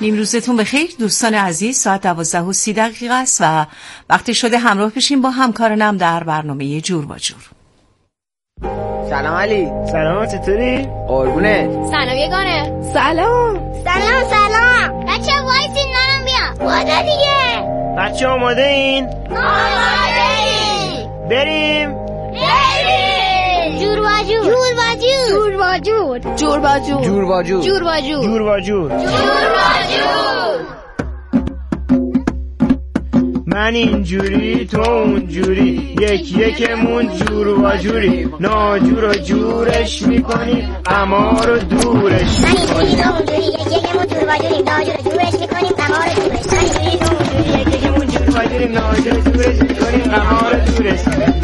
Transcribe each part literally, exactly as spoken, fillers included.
این روزتون بخیر دوستان عزیز. ساعت دوازده و سی دقیقه است و وقتی شده همراه بشیم با همکارانم در برنامه جور با جور. سلام علی. سلام، چطوری؟ قربونت. سلام یگانه. سلام. سلام سلام. بچه وایسین منم بیام. وادا دیگه. بچه آماده این؟ آماده این. بریم. بریم. جور با جور. جور با جور. جور با جور. جور با جور. جور با جور. جور با جور. جور با جور. جور با جور. من اینجوری تو اونجوری، یک یکمون جور و جوری، ناجور و جورش میکنیم اما رو دورش. من اینجوری تو اونجوری، یک یکمون جور و جوری، ناجور و جورش میکنیم اما رو دورش. من اینجوری تو اونجوری، یک یکمون جور و جوری، ناجور و جورش میکنیم اما رو دورش.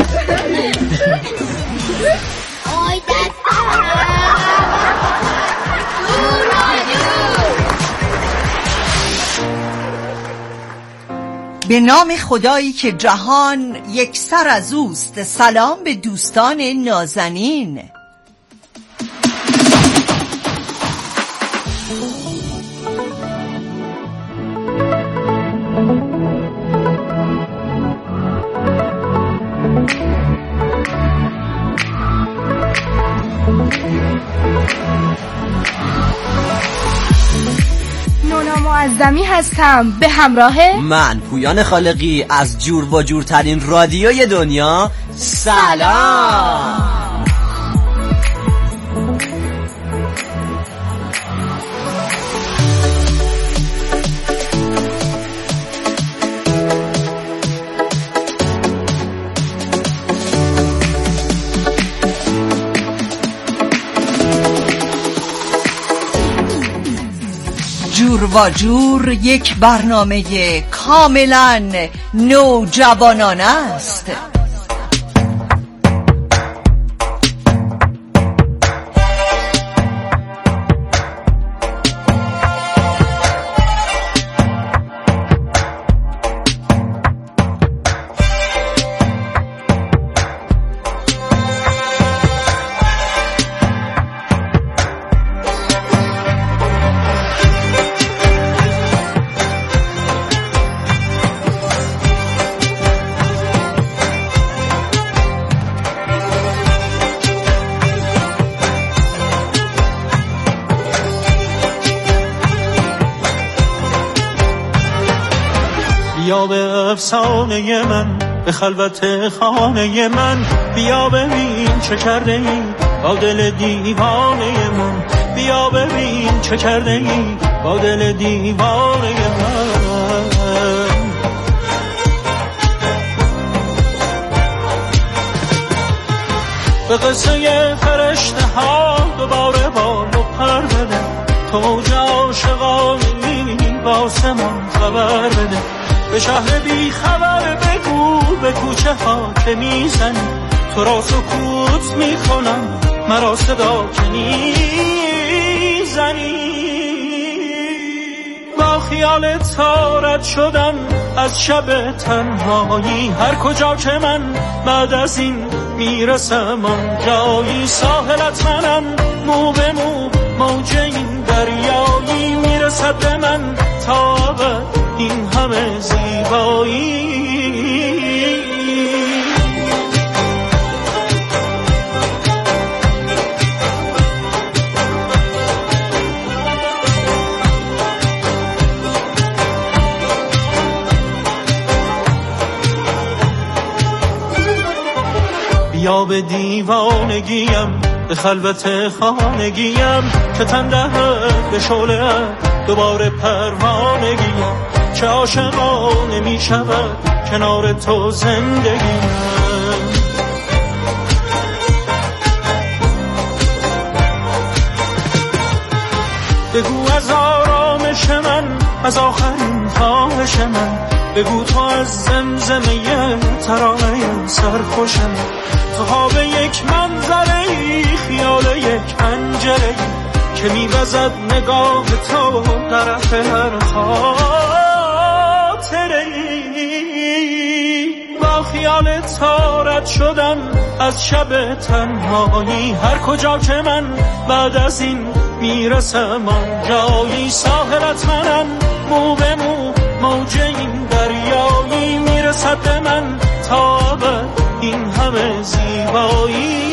آی دست جور و جور. به نام خدایی که جهان یک سر از اوست. سلام به دوستان نازنین. نونا معظمی هستم به همراه من پویان خالقی از جور با جورترین رادیوی دنیا. سلام. جور و جور یک برنامه کاملا نوجوانانه است. بیا به افسانه من، به خلوت خانه من، بیا ببین چه کرده ای با دل دیوانه من، بیا ببین چه کرده ای با دل دیوانه من. به قصه فرشته ها دوباره بال و پر بده، تو جا عاشقانی با آسمان خبر بده، به شهر بی خبر بگو به کوچه ها که میزنی، تو را سکوت میکنم مرا صدا که نیزنی. با خیال تارت شدن از شب تنهایی، هر کجا که من بعد از این میرسم آنجایی، ساحلت منم مو به مو موج این دریایی، میرسد به من تا ابد این همه زیبایی. بیا به دیوانگیم، به خلوت خانگیم، که تن دهد به شعله دوباره پروانگیم، چه عاشقانه می شود کنار تو زندگیم. بگو از آرامش من، از آخرین خواهش من، بگو تو از زمزمه ترانه سرخوش من، تو خواب یک منظره ای، خیال یک پنجره که میوزد نگاه تو طرف هر خاطره ای. با با خیال تارت شدم از شب تنهایی. هر کجا که من بعد از این میرسم آنجایی. ساحلت منم مو به مو موج این دریایی. میرسد به من تا ابد این همه زیبایی.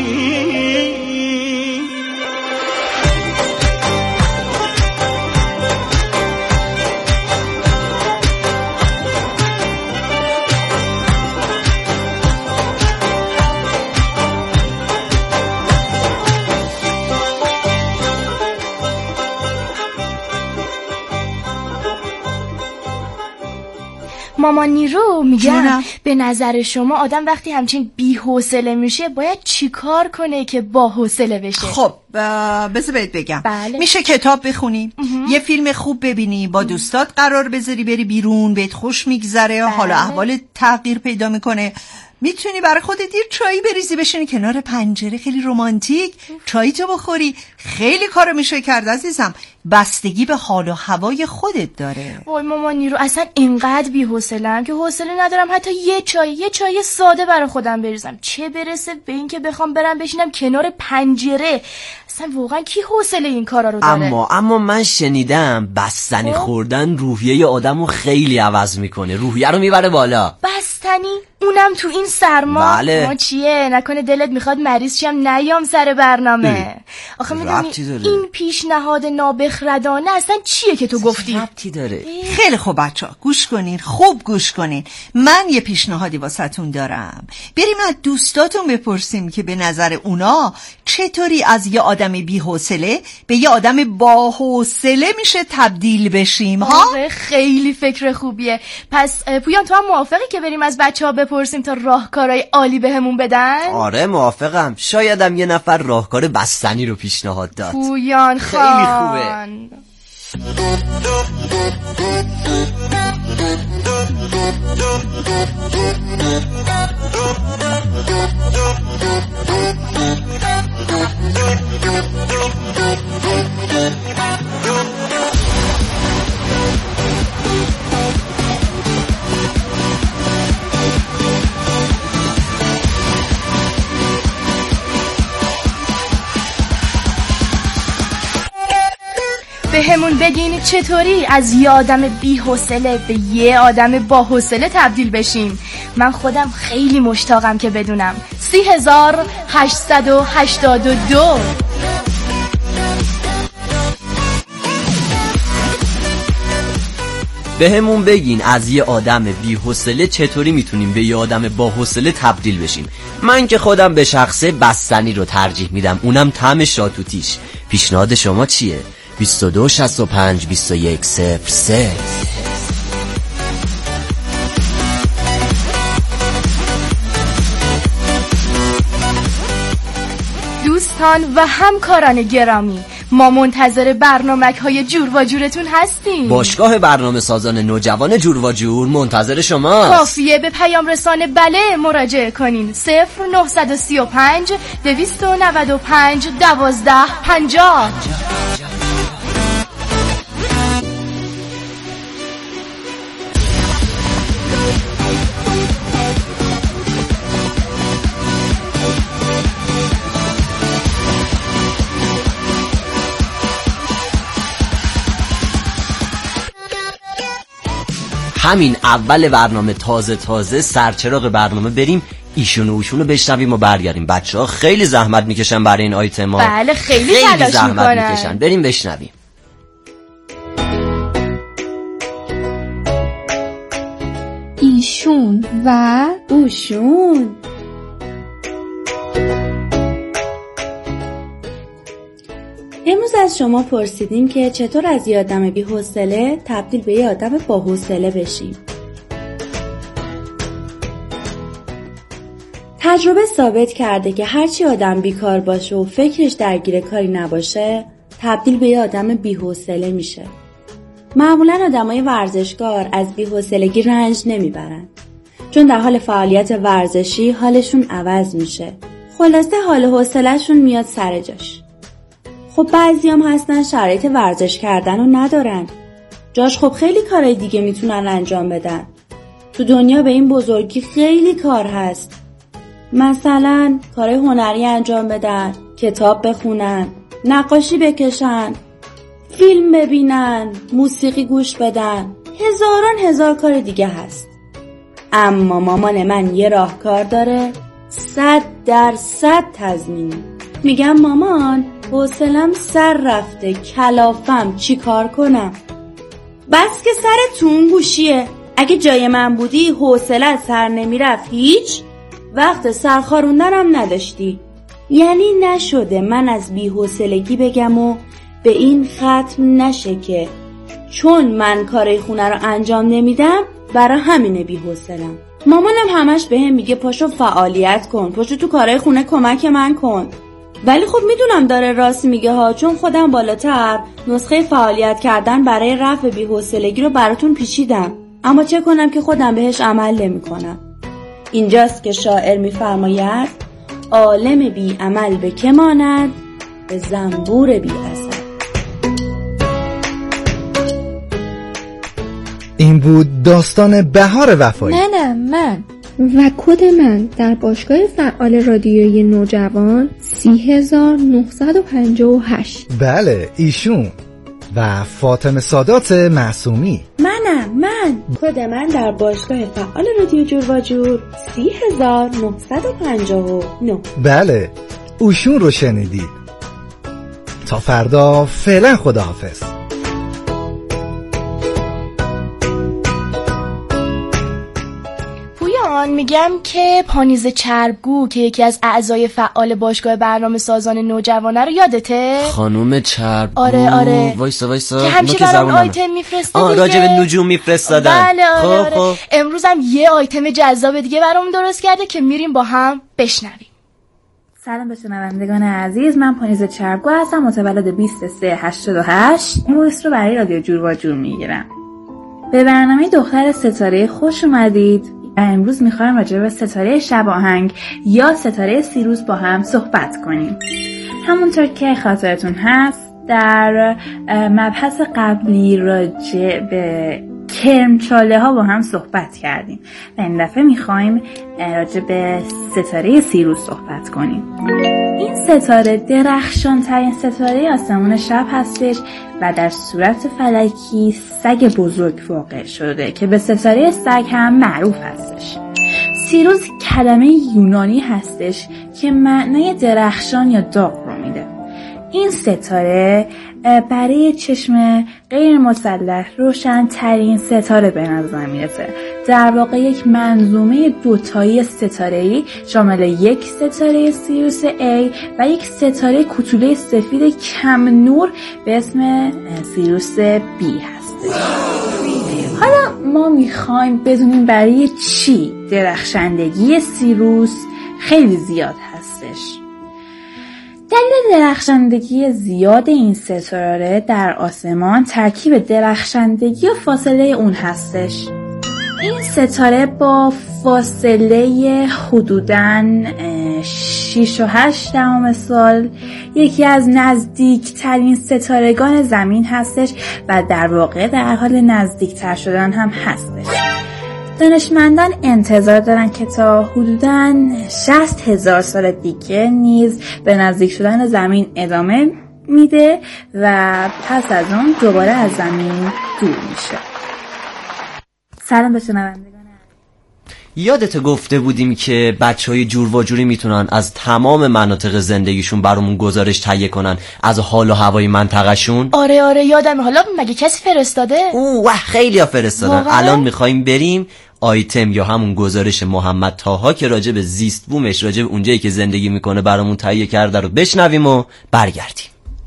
مامان نیرو میگم به نظر شما آدم وقتی همچین بی‌حوصله میشه باید چیکار کنه که با حوصله بشه؟ خب بذار بهت بگم. بله. میشه کتاب بخونی، یه فیلم خوب ببینی، با دوستات قرار بذاری بری بیرون، بهت خوش میگذره، بله. حالا احوال تغییر پیدا میکنه. میتونی برای خودت یه چایی بریزی بشینی کنار پنجره، خیلی رمانتیک چایی تو بخوری. خیلی کارو میشه کرد عزیزم، بستگی به حال و هوای خودت داره. وای مامان نیرو اصلا اینقدر بی‌حوصله‌ام که حوصله ندارم حتی یه چای یه چای ساده برای خودم بریزم، چه برسه به این که بخوام برم بشینم کنار پنجره. اصلا واقعا کی حوصله این کارا رو داره؟ اما اما من شنیدم بستنی خوردن روحیه آدمو خیلی عوض میکنه، روحیه رو میبره بالا. بستنی؟ اونم تو این سرما؟ بله. ما چیه؟ نکنه دلت میخواد مریض شم نیام سر برنامه؟ آخه میدونی این پیشنهاد نابخردانه اصلا چیه که تو گفتی؟ ربطی داره. خیلی خوب بچه‌ها گوش کنین، خوب گوش کنین. من یه پیشنهادی واسهتون دارم. بریم از دوستاتون بپرسیم که به نظر اونا چطوری از یه آدم بی‌حوصله به یه آدم باحوصله میشه تبدیل بشیم ها؟ آره خیلی فکر خوبیه. پس پویان تو هم موافقی که بریم از بچه‌ها بپرسیم تا راهکارهای عالی بهمون بدن؟ آره موافقم. شایدم یه نفر راهکار بستنی رو پیشنهاد داد. پویان خان خیلی خوبه. به همون بگین چطوری از یه آدم بی‌حوصله به یه آدم باحوصله تبدیل بشیم. من خودم خیلی مشتاقم که بدونم. سی هزار هشتصد و هشتاد و دو به همون بگین از یه آدم بی‌حوصله چطوری میتونیم به یه آدم باحوصله تبدیل بشیم. من که خودم به شخصه بستنی رو ترجیح میدم، اونم طعم شاتوتیش. پیشنهاد شما چیه؟ بیست و دو شصت و پنج بیست و یک صفر سه. دوستان و همکاران گرامی، ما منتظر برنامه‌ک های جور و جورتون هستیم. باشگاه برنامه سازان نوجوان جور و جور منتظر شماست. کافیه به پیام رسانه بله مراجعه کنین. صفر نه سه پنج دویست و نود و پنج دوازده پنجاه. همین اول برنامه تازه تازه سرچراغ برنامه بریم ایشون و اوشون رو بشنویم و برگردیم. بچه ها خیلی زحمت میکشن برای این آیتما. بله خیلی, خیلی تلاش زحمت میکنن. میکشن. بریم بشنویم. ایشون و اوشون. امروز از شما پرسیدیم که چطور از یه آدم بی‌حوصله تبدیل به یه آدم باحوصله بشیم. تجربه ثابت کرده که هرچی آدم بیکار باشه و فکرش درگیر کاری نباشه تبدیل به یه آدم بی‌حوصله میشه. معمولاً آدمای ورزشکار از بی‌حوصلگی رنج نمیبرن، چون در حال فعالیت ورزشی حالشون عوض میشه. خلاصه حال و حوصله‌شون میاد سر جاش. خب بعضی هم هستن شرایط ورزش کردن رو ندارن، جاش خب خیلی کارهای دیگه میتونن انجام بدن. تو دنیا به این بزرگی خیلی کار هست. مثلا کار هنری انجام بدن، کتاب بخونن، نقاشی بکشن، فیلم ببینن، موسیقی گوش بدن، هزاران هزار کار دیگه هست. اما مامان من یه راهکار داره صد درصد تضمینی. میگم مامان حوصلم سر رفته، کلافم، چی کار کنم؟ بس که سرتون گوشیه. اگه جای من بودی حوصلت سر نمیرفت، هیچ وقت سرخاروندنم نداشتی. یعنی نشده من از بی‌حوصلگی بگم و به این ختم نشه که چون من کارای خونه رو انجام نمیدم برای همینه بی‌حوصله‌ام. مامانم همش بهم میگه پاشو فعالیت کن، پاشو تو کارای خونه کمک من کن. ولی خب میدونم داره راست میگه ها، چون خودم بالاتر نسخه فعالیت کردن برای رفع بی‌حوصلگی رو براتون پیچیدم، اما چه کنم که خودم بهش عمل نمی‌کنم. اینجاست که شاعر میفرماید عالم بی عمل به که ماند، به زنبور بی اثر. این بود داستان بهار وفایی. منم من و کد من در باشگاه فعال رادیویی نوجوان سی هزار نهصد و پنجاه و هشت. بله ایشون. و فاطمه سادات معصومی. منم من کد من در باشگاه فعال رادیو جور و جور سی هزار نهصد و پنجاه و نه. بله اوشون رو شنیدید. تا فردا فعلا خداحافظ. میگم که پانیز چربگو که یکی از اعضای فعال باشگاه برنامه سازان نوجوانه رو یادته؟ خانوم چربگو. آره آره وایسا وایسا که همیشه برام آیتم میفرسته دیگه. آه راجع به نجوم میفرستادن. بله آره خب آره. خب امروز هم یه آیتم جذاب دیگه برام درست کرده که میریم با هم بشنویم. سلام به شنوندگان عزیز، من پانیز چربگو هستم، متولد بیست و سه هشتاد و هشت. این وایس رو برای رادیو جور و جور میگیرم. به برنامه دختر ستاره خوش اومدید. و امروز میخوایم راجع به ستاره شب آهنگ یا ستاره سیروس با هم صحبت کنیم. همونطور که خاطرتون هست در مبحث قبلی راجع به کرمچاله ها با هم صحبت کردیم و این دفعه میخوایم راجع به ستاره سیروس صحبت کنیم. این ستاره درخشان ترین ستاره آسمان شب هستش و در صورت فلکی سگ بزرگ واقع شده که به ستاره سگ هم معروف هستش. سیروس کلمه یونانی هستش که معنای درخشان یا داغ رو میده. این ستاره برای چشم غیر مسلح روشن ترین ستاره به نظر میرسه. در واقع یک منظومه دوتایی ستاره‌ای شامل یک ستاره سیروس A و یک ستاره کوچولوی سفید کم نور به اسم سیروس B هست. حالا ما میخوایم بدونیم برای چی درخشندگی سیروس خیلی زیاد هستش. دلیل درخشندگی زیاد این ستاره در آسمان ترکیب درخشندگی و فاصله اون هستش. این ستاره با فاصله حدوداً شش و هشت دهم سال یکی از نزدیک ترین ستارگان زمین هستش و در واقع در حال نزدیک تر شدن هم هستش. دانشمندان انتظار دارن که تا حدوداً شصت هزار سال دیگه نیز به نزدیک شدن زمین ادامه میده و پس از اون دوباره از زمین دور میشه. سلام به شنوندگان. یادت گفته بودیم که بچهای جور و جوری میتونن از تمام مناطق زندگیشون برامون گزارش تهیه کنن از حال و هوای منطقهشون؟ آره آره یادم. حالا مگه کسی فرستاده؟ اوه خیلی ها فرستادن. الان میخوایم بریم آیتم یا همون گزارش محمد طاها که راجع به زیست بومش، راجع به اونجایی که زندگی میکنه برامون تهیه کرده رو بشنویم و برگردیم.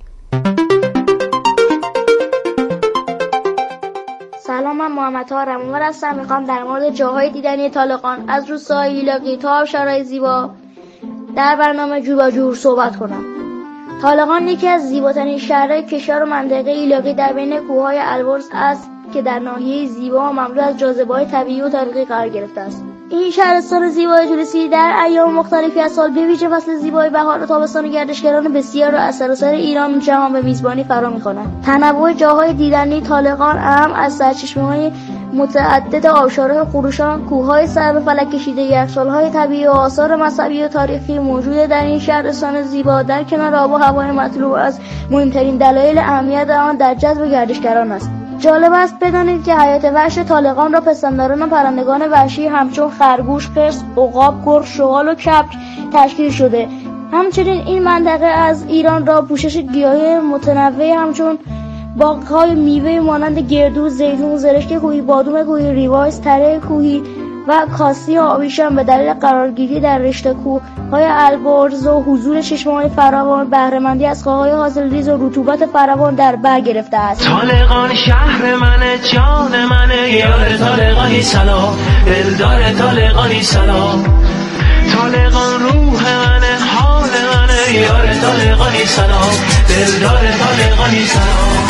سلام، من محمد طاها رمانور هستم. میخوام در مورد جاهای دیدنی طالقان از روستاهای ایلاقی تا آبشارهای زیبا در برنامه جور و جور صحبت کنم. طالقان یکی از زیباترین شهرهای کشور و منطقه ایلاقی در بین کوههای البرز است که در ناحیه زیبا و مملو از جاذبه‌های طبیعی و تاریخی قرار گرفته است. این شهرستان زیبای توریستی در ایام مختلفی از سال به ویژه فصل زیبای بهار و تابستان گردشگران بسیار از سراسر ایران و جهان به میزبانی فرا می‌خوانند. تنوع جاهای دیدنی طالقان هم از سرچشمه‌های متعدد آبشارهای خروشان، کوههای سر به فلک کشیده، یخچال‌های طبیعی و آثار مذهبی و تاریخی موجود در این شهرستان زیبا در کنار آب و هوای مطلوب از مهمترین دلایل اهمیت آن در جذب گردشگران است. جالب است بدانید که حیات وحش طالقان را پستانداران و پرندگان وحشی همچون خرگوش، خرس، عقاب، گرگ، شغال و کبک تشکیل شده. همچنین این منطقه از ایران را پوشش گیاهی متنوعی همچون باغ‌های میوه مانند گردو، زیتون، زرشک کوهی، بادام کوهی، ریواز، تره کوهی و کاسی آبیشم به دلیل قرارگیری در رشته کوه‌های البرز و حضور چشمه‌های فراوان بهره‌مندی از خواهای حاصلریز و رطوبت فراوان در بر گرفته است. طالقان شهر منه، جان منه، یار طالقانی سلام، دلدار طالقانی سلام. طالقان روح منه، حال منه، یار طالقانی سلام، دلدار طالقانی سلام.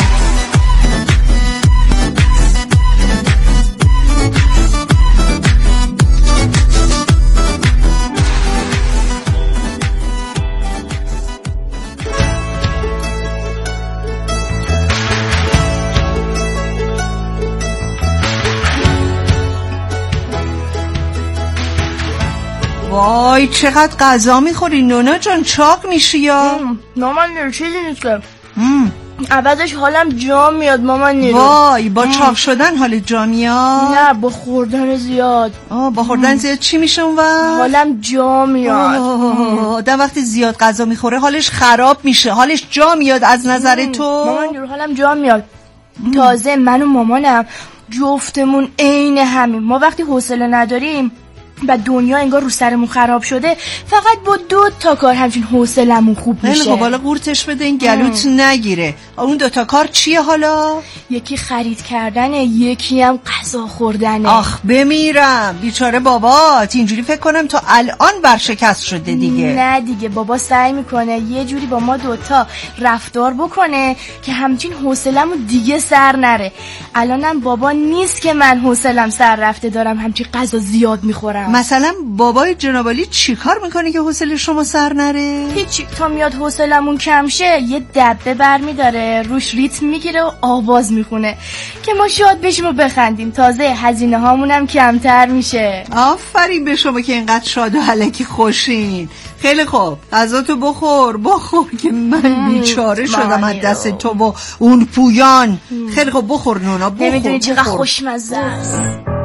وای چقدر غذا میخوری نونا جان، چاق میشی یا؟ مامان نیرو چیزی نیستم، عوضش حالم جا میاد مامان نیرو. وای با چاق شدن حال جا میاد؟ نه با خوردن زیاد. آه با خوردن زیاد چی میشه اون وقت؟ حالم جا میاد. آدم وقتی زیاد غذا میخوره حالش خراب میشه، حالش جا میاد از نظر تو؟ مامان نیرو حالم جا میاد. تازه من و مامانم جفتمون عین همین، ما وقتی حوصله نداریم و دنیا انگار رو سرمون خراب شده فقط با دو تا کار همچین حوصلمون خوب میشه. خب حالا قورتش بده این گلوت نگیره. اون دو تا کار چیه حالا؟ یکی خرید کردنه، یکی هم غذا خوردنه. آخ بمیرم بیچاره بابات، اینجوری فکر کنم تا الان برشکست شده دیگه. نه دیگه بابا سعی میکنه یه جوری با ما دوتا رفتار بکنه که همچین حوصلمون دیگه سر نره. الانم بابا نیست که من حوصلم سر رفته دارم همچین غذا زیاد میخورم. مثلا بابای جنابالی چی کار میکنه که حوصله شما سر نره؟ هیچی، تا میاد حوصلمون کم شه یه دبه برمیداره روش ریتم میگیره و آواز میخونه که ما شاد بشیم و بخندیم، تازه هزینه هامونم کمتر میشه. آفرین به شما که اینقدر شاد و الکی خوشین. خیلی خوب غذاتو بخور بخور که من بیچاره شدم از دست تو و اون پویان. خیلی خوب بخور نونا بخور. نمیدونی چقدر خوشمزه است.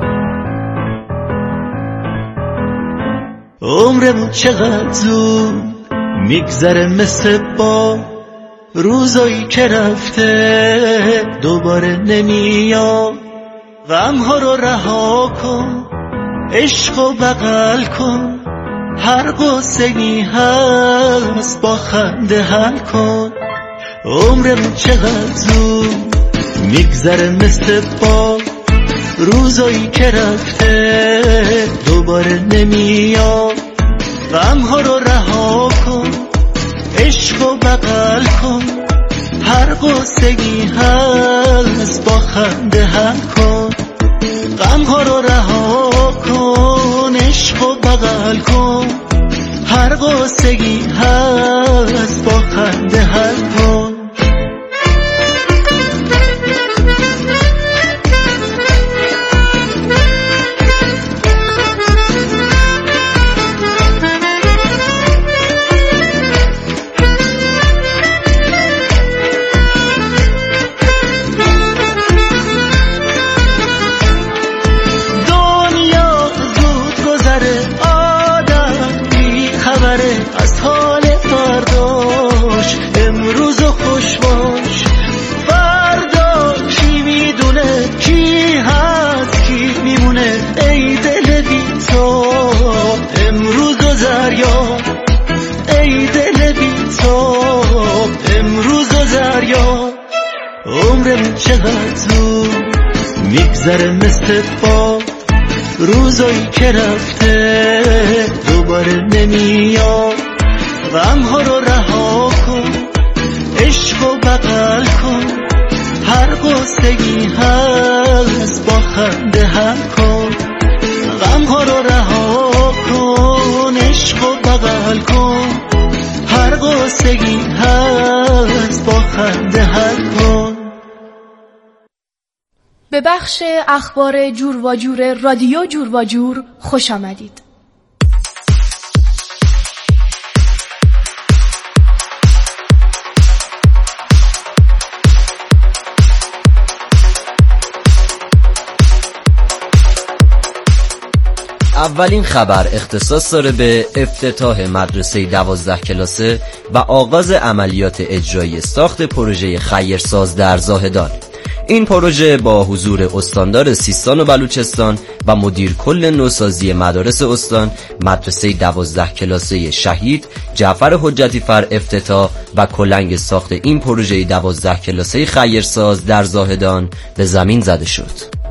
عمرمون چقدر زود میگذره مثل با روزایی که رفته دوباره نمیاد. غمها رو رها کن، عشق و بغل کن، هر قصه‌ای هست با خنده حل کن. عمرمون چقدر زود میگذره مثل با روزایی که رفته دوباره نمیاد. غمها رو رها کن، عشق و بغل کن، هر قصه‌ای هست با خنده حل کن. غمها رو رها کن، عشق و بغل کن، هر قصه‌ای هست با خنده حل کن. از حال فرداش امروز خوش باش، فردا کی میدونه کی هست کی میمونه. ای دل بی تو امروز زریا، ای دل بی تو امروز زریا. عمرم چقدر زود میگذره مثل باد، روزایی که رفته دوباره نمیاد. غمها رو رها کن، عشق و بغل کن، هر قصه‌ای هست با خنده حل کن. غمها رو رها کن، عشق و بغل کن، هر قصه‌ای هست با خنده حل کن. به بخش اخبار جور و جور رادیو جور و جور خوش آمدید. اولین خبر اختصاص داره به افتتاح مدرسه دوازده کلاسه و آغاز عملیات اجرایی ساخت پروژه خیرساز در زاهدان. این پروژه با حضور استاندار سیستان و بلوچستان و مدیر کل نوسازی مدارس استان، مدرسه دوازده کلاسه شهید جعفر حجتی فر افتتاح و کلنگ ساخت این پروژه دوازده کلاسه خیرساز در زاهدان به زمین زده شد.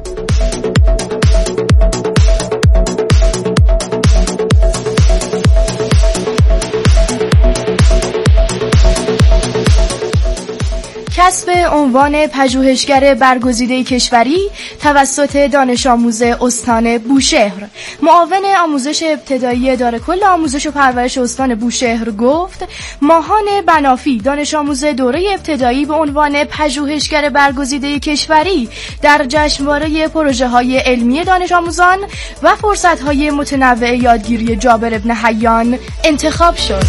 کسب عنوان پژوهشگر برگزیده کشوری توسط دانش آموز استان بوشهر. معاون آموزش ابتدایی اداره کل آموزش و پرورش استان بوشهر گفت ماهان بنافی دانش آموز دوره ابتدایی به عنوان پژوهشگر برگزیده کشوری در جشنواره پروژه های علمی دانش آموزان و فرصت های متنوع یادگیری جابر ابن حیان انتخاب شد.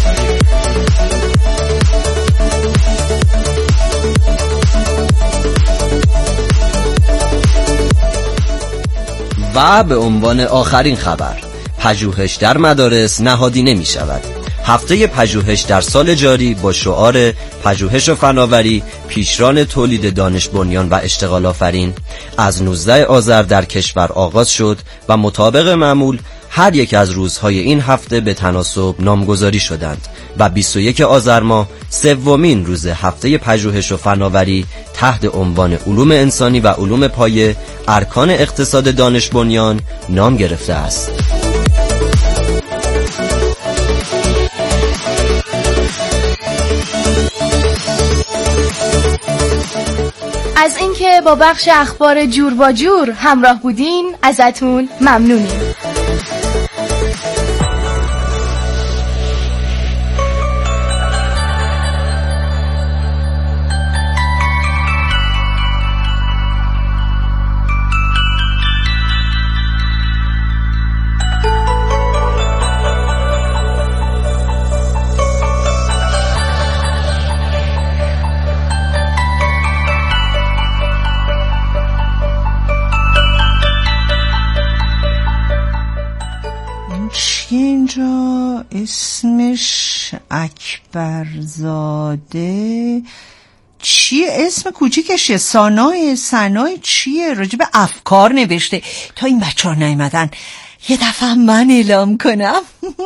و به عنوان آخرین خبر، پژوهش در مدارس نهادی نمی شود. هفته پژوهش در سال جاری با شعار پژوهش و فناوری پیشران تولید دانش بنیان و اشتغال آفرین از نوزده آذر در کشور آغاز شد و مطابق معمول هر یک از روزهای این هفته به تناسب نامگذاری شدند و بیست و یک آذر ماه سومین روز هفته پژوهش و فناوری تحت عنوان علوم انسانی و علوم پایه ارکان اقتصاد دانش بنیان نام گرفته است. از اینکه با بخش اخبار جور با جور همراه بودین ازتون ممنونیم. اینجا اسمش اکبرزاده چیه؟ اسم کوچیکشه. سانای سنای چیه؟ راجب افکار نوشته. تا این بچه ها نیمدن یه دفعه من اعلام کنم.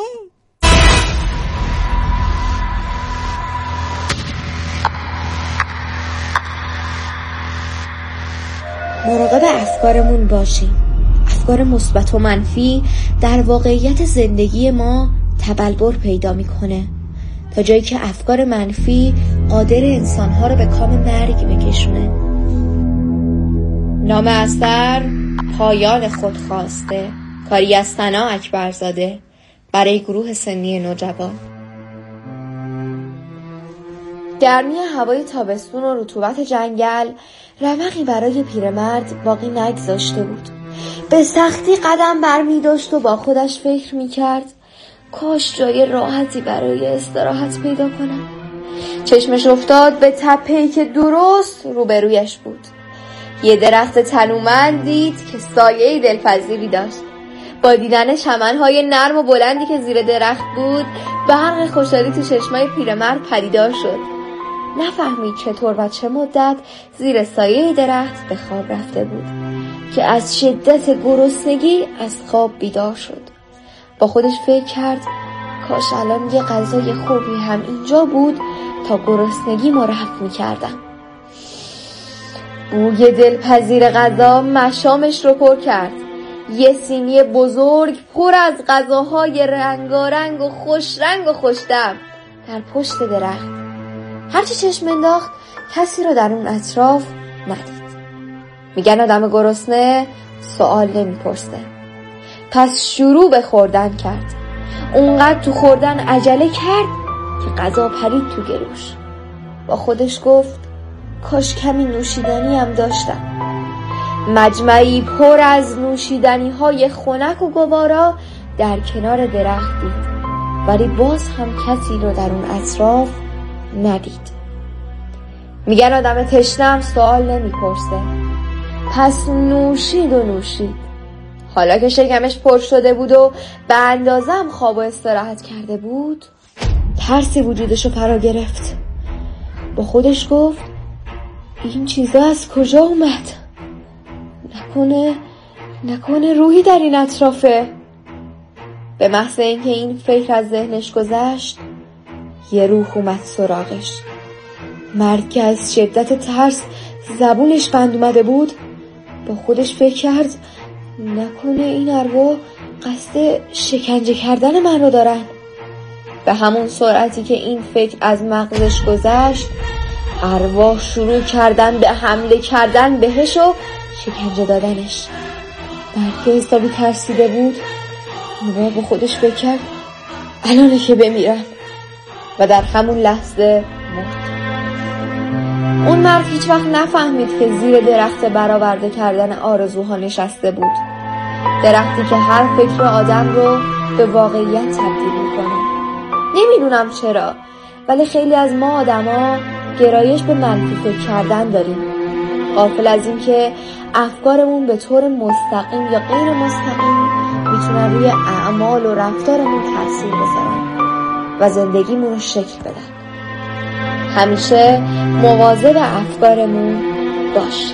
مراقب افکارمون باشیم. افکار مثبت و منفی در واقعیت زندگی ما تبلور پیدا میکنه تا جایی که افکار منفی قادر انسانها رو به کام مرگ بکشونه. نام اثر پایان خودخواسته، کاری از ثنا اکبرزاده برای گروه سنی نوجوان. گرمی هوای تابستون و رطوبت جنگل رمقی برای پیرمرد باقی نگذاشته بود. به سختی قدم برمی داشت و با خودش فکر می کرد کاش جای راحتی برای استراحت پیدا کنم. چشمش افتاد به تپه‌ای که درست روبرویش بود. یه درخت تنومند دید که سایه دلپذیری داشت. با دیدن چمن‌های نرم و بلندی که زیر درخت بود برق خوشحالی تو چشمای پیرمرد پدیدار شد. نفهمید چطور و چه مدت زیر سایه درخت به خواب رفته بود که از شدت گرسنگی از خواب بیدار شد. با خودش فکر کرد کاش الان یه غذای خوبی هم اینجا بود تا گرسنگی ما رفع می‌کردم. بوی دلپذیر غذا مشامش رو پر کرد. یه سینی بزرگ پر از غذاهای رنگارنگ و خوش رنگ و خوش‌طعم در پشت درخت. هرچی چشم انداخت کسی رو در اون اطراف ندید. میگن آدم گرسنه سوال نمیپرسه. پس شروع به خوردن کرد. اونقدر تو خوردن عجله کرد که غذا پرید تو گلوش. با خودش گفت کاش کمی نوشیدنی هم داشتم. مجمعی پر از نوشیدنی های خنک و گوارا در کنار درخت دید، ولی باز هم کسی رو در اون اطراف ندید. میگن آدم تشنه سوال نمیپرسه، پس نوشید و نوشید. حالا که شکمش پر شده بود و به اندازه هم خواب و استراحت کرده بود، ترسی وجودشو فرا گرفت. با خودش گفت این چیزا از کجا اومد؟ نکنه نکنه روحی در این اطرافه. به محض اینکه این فکر از ذهنش گذشت، یه روح اومد سراغش. مرد که از شدت ترس زبونش بند اومده بود، با خودش فکر کرد نکنه این ارواح قصد شکنجه کردن من رو دارن. به همون سرعتی که این فکر از مغزش گذشت، ارواح شروع کردن به حمله کردن بهش و شکنجه دادنش. مرد که حسابی ترسیده بود، نوبا با خودش فکر کرد الانه که بمیرم، و در همون لحظه مرد. اون مرد هیچ وقت نفهمید که زیر درخت برآورده کردن آرزوها نشسته بود، درختی که هر فکر آدم رو به واقعیت تبدیل میکنه. نمیدونم چرا، ولی خیلی از ما آدما گرایش به منفی فکر کردن داریم، غافل از این که افکارمون به طور مستقیم یا غیر مستقیم میتونن روی اعمال و رفتارمون تاثیر بذارن و زندگیمون رو شکل بدن. همیشه مواظب افکارمون باش.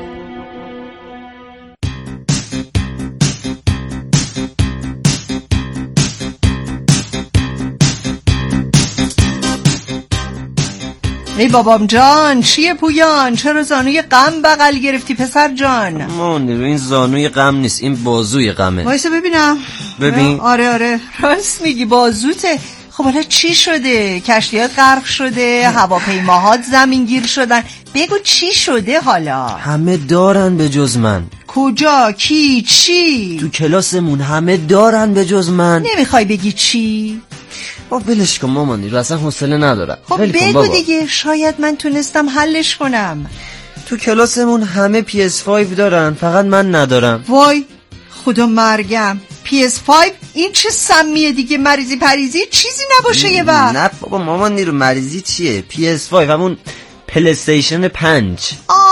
ای بابام جان، چیه پویان؟ چرا زانوی غم بغل گرفتی پسر جان؟ مامان رو این زانوی غم نیست، این بازوی غمه. وایسا ببینم. ببین. آره آره راست میگی، بازوته. خب حالا چی شده؟ کشتیات غرق شده، هواپیماهات زمین گیر شدن، بگو چی شده حالا؟ همه دارن به جز من. کجا؟ کی؟ چی؟ تو کلاسمون همه دارن به جز من. نمیخوای بگی چی؟ با ولش کن مامانی، رو اصلا حوصله ندارم. خب بگو دیگه، شاید من تونستم حلش کنم. تو کلاسمون همه پی اس پنج دارن، فقط من ندارم. وای خدا مرگم، پی اس پنج این چه سمیه دیگه؟ مریضی پریزی چیزی نباشه یه وقت؟ نه بابا مامانی، رو مریضی چیه؟ پی اس پنج همون پلی استیشن پنج.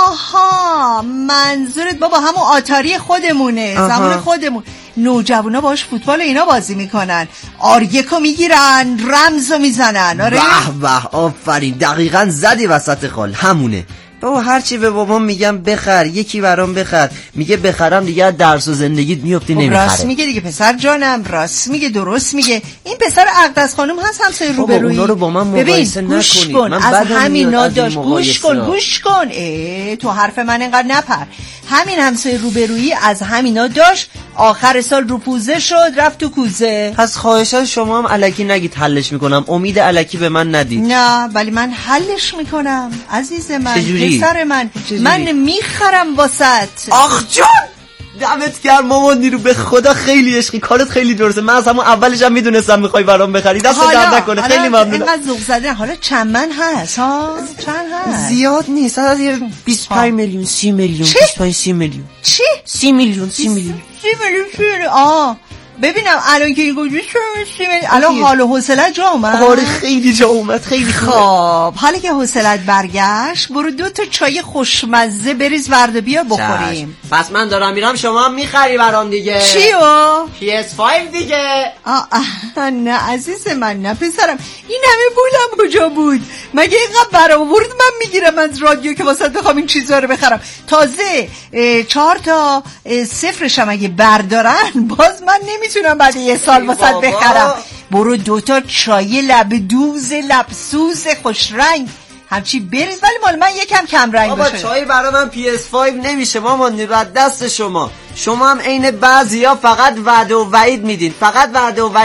آها منظورت بابا همون آتاری خودمونه، زمان خودمون. نوجوانا باش فوتبال اینا بازی میکنن، آریکو میگیرن، رمزو میزنن. آره به به آفرین، دقیقاً زدی وسط خال، همونه. بابا هرچی به بابام میگم بخر، یکی برام بخر، میگه بخرم دیگه درس و زندگیت میفتی نمیخره. راست میگه دیگه پسر جانم، راست میگه، درست میگه. این پسر اقدس خانم هست همسایه روبرویی. بابا اونا رو با من مقایسه نکنید. کن. من از همین ناداش گوش کن گوش کن اه تو حرف من اینقدر نپر. همین همسایه روبرویی از همینا داشت، آخر سال رو پوزه شد رفت تو کوزه. پس خواهشاً شما هم الکی نگید حلش میکنم، امید الکی به من ندید. نه ولی من حلش میکنم عزیز من، پسر من. چجوری؟ من میخرم واسط. آخ جان دمت گرم مامان نیرو، به خدا خیلی عشقی، کارت خیلی درسته. من از همون اولش هم میدونستم میخوای برام بخری، دست درد نکنه. خیلی ممنونم. اینقدر ذوق زدن. حالا چند من هست ها؟ چند هست؟ زیاد نیست، از بیست و پنج میلیون سی میلیون بیست و پنج سی میلیون. چی؟ سی میلیون سی میلیون سی میلیون چیه؟ آه ببینم الان که این گوشی سی میلیون الان حال و حوصلت جا اومد؟ آره خیلی جا اومد، خیلی خوب. حالا که حوصلت برگشت، برو دو تا چای خوشمزه بریز ورد بیا بخوریم. پس من دارم میرم، شما هم میخری برام دیگه. چیو؟ پی اس پنج دیگه. آه آه نه عزیز من، نه پسرم، این همه پولم کجا بود؟ مگه اینقدر برآورد من میگیرم از رادیو که واسه بخوام این چیزا رو بخرم؟ تازه چهار تا صفرشم اگه بردارن باز من نمیتونم بعد یه سال واسه بخرم. برو دوتا چای لب دوز لبسوز خوش رنگ همچی بریز، ولی مال من یکم کم رنگ باشه. بابا چای برای من پی اس پنج نمیشه مامان، نیرو دست شما. شما هم عین بعضیا فقط وعده و وعید میدین، فقط وعده و وعید.